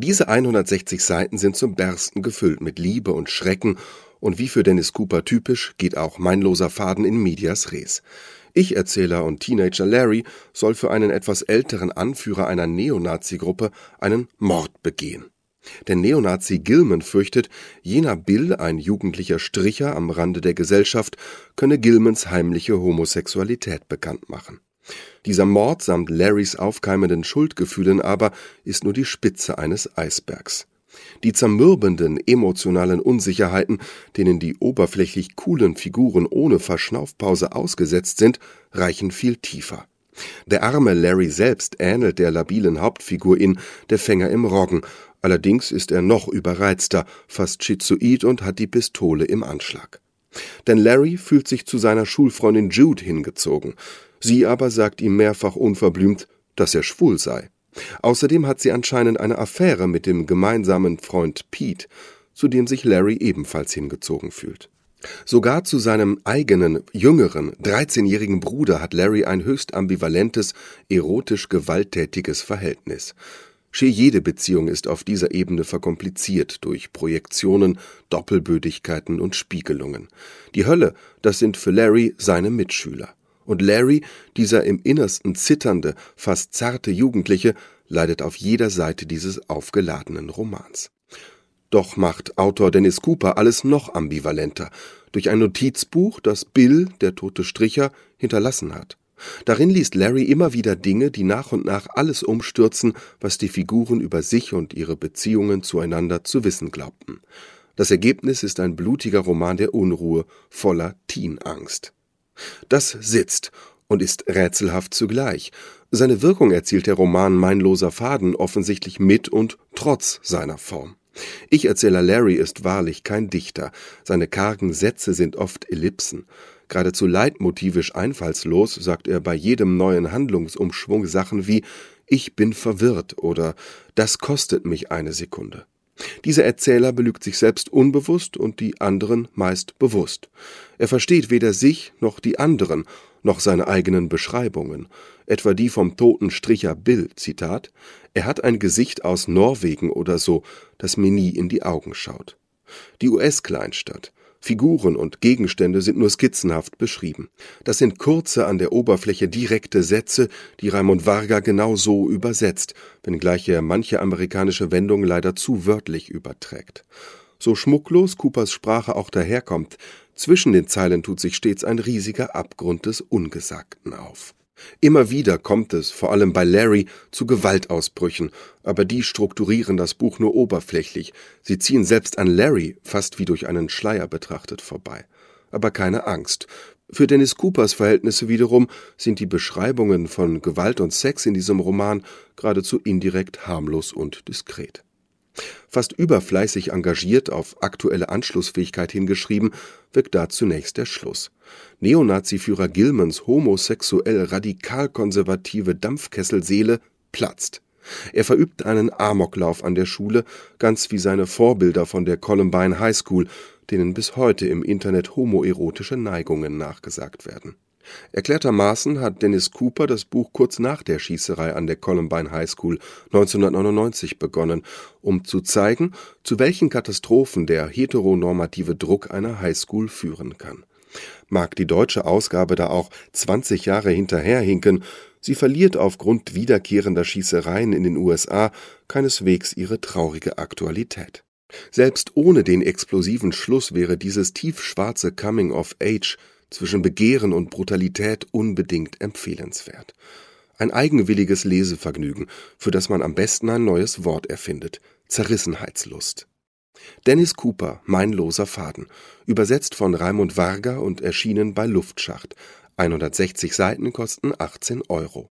Diese 160 Seiten sind zum Bersten gefüllt mit Liebe und Schrecken, und wie für Dennis Cooper typisch, geht auch mein loser Faden in medias res. Ich-Erzähler und Teenager Larry soll für einen etwas älteren Anführer einer Neonazi-Gruppe einen Mord begehen. Der Neonazi Gilman fürchtet, jener Bill, ein jugendlicher Stricher am Rande der Gesellschaft, könne Gilmans heimliche Homosexualität bekannt machen. Dieser Mord samt Larrys aufkeimenden Schuldgefühlen aber ist nur die Spitze eines Eisbergs. Die zermürbenden emotionalen Unsicherheiten, denen die oberflächlich coolen Figuren ohne Verschnaufpause ausgesetzt sind, reichen viel tiefer. Der arme Larry selbst ähnelt der labilen Hauptfigur in Der Fänger im Roggen, allerdings ist er noch überreizter, fast schizoid und hat die Pistole im Anschlag. Denn Larry fühlt sich zu seiner Schulfreundin Jude hingezogen. Sie aber sagt ihm mehrfach unverblümt, dass er schwul sei. Außerdem hat sie anscheinend eine Affäre mit dem gemeinsamen Freund Pete, zu dem sich Larry ebenfalls hingezogen fühlt. Sogar zu seinem eigenen, jüngeren, 13-jährigen Bruder hat Larry ein höchst ambivalentes, erotisch gewalttätiges Verhältnis. Jede Beziehung ist auf dieser Ebene verkompliziert durch Projektionen, Doppelbödigkeiten und Spiegelungen. Die Hölle, das sind für Larry seine Mitschüler. Und Larry, dieser im Innersten zitternde, fast zarte Jugendliche, leidet auf jeder Seite dieses aufgeladenen Romans. Doch macht Autor Dennis Cooper alles noch ambivalenter, durch ein Notizbuch, das Bill, der tote Stricher, hinterlassen hat. Darin liest Larry immer wieder Dinge, die nach und nach alles umstürzen, was die Figuren über sich und ihre Beziehungen zueinander zu wissen glaubten. Das Ergebnis ist ein blutiger Roman der Unruhe, voller Teenangst. Das sitzt und ist rätselhaft zugleich. Seine Wirkung erzielt der Roman Mein loser Faden offensichtlich mit und trotz seiner Form. Ich-Erzähler Larry ist wahrlich kein Dichter. Seine kargen Sätze sind oft Ellipsen. Geradezu leitmotivisch einfallslos sagt er bei jedem neuen Handlungsumschwung Sachen wie »Ich bin verwirrt« oder »Das kostet mich eine Sekunde«. Dieser Erzähler belügt sich selbst unbewusst und die anderen meist bewusst. Er versteht weder sich noch die anderen, noch seine eigenen Beschreibungen. Etwa die vom toten Stricher Bill, Zitat, »Er hat ein Gesicht aus Norwegen oder so, das mir nie in die Augen schaut.« Die US-Kleinstadt. Figuren und Gegenstände sind nur skizzenhaft beschrieben. Das sind kurze, an der Oberfläche direkte Sätze, die Raimund Varga genau so übersetzt, wenngleich er manche amerikanische Wendung leider zu wörtlich überträgt. So schmucklos Coopers Sprache auch daherkommt, zwischen den Zeilen tut sich stets ein riesiger Abgrund des Ungesagten auf. Immer wieder kommt es, vor allem bei Larry, zu Gewaltausbrüchen, aber die strukturieren das Buch nur oberflächlich. Sie ziehen selbst an Larry fast wie durch einen Schleier betrachtet vorbei. Aber keine Angst. Für Dennis Coopers Verhältnisse wiederum sind die Beschreibungen von Gewalt und Sex in diesem Roman geradezu indirekt harmlos und diskret. Fast überfleißig engagiert, auf aktuelle Anschlussfähigkeit hingeschrieben, wirkt da zunächst der Schluss. Neonazi-Führer Gilmans homosexuell radikal-konservative Dampfkesselseele platzt. Er verübt einen Amoklauf an der Schule, ganz wie seine Vorbilder von der Columbine High School, denen bis heute im Internet homoerotische Neigungen nachgesagt werden. Erklärtermaßen hat Dennis Cooper das Buch kurz nach der Schießerei an der Columbine High School 1999 begonnen, um zu zeigen, zu welchen Katastrophen der heteronormative Druck einer Highschool führen kann. Mag die deutsche Ausgabe da auch 20 Jahre hinterherhinken, sie verliert aufgrund wiederkehrender Schießereien in den USA keineswegs ihre traurige Aktualität. Selbst ohne den explosiven Schluss wäre dieses tiefschwarze Coming-of-Age zwischen Begehren und Brutalität unbedingt empfehlenswert. Ein eigenwilliges Lesevergnügen, für das man am besten ein neues Wort erfindet: Zerrissenheitslust. Dennis Cooper, Mein loser Faden, übersetzt von Raimund Varga und erschienen bei Luftschacht. 160 Seiten kosten 18 €.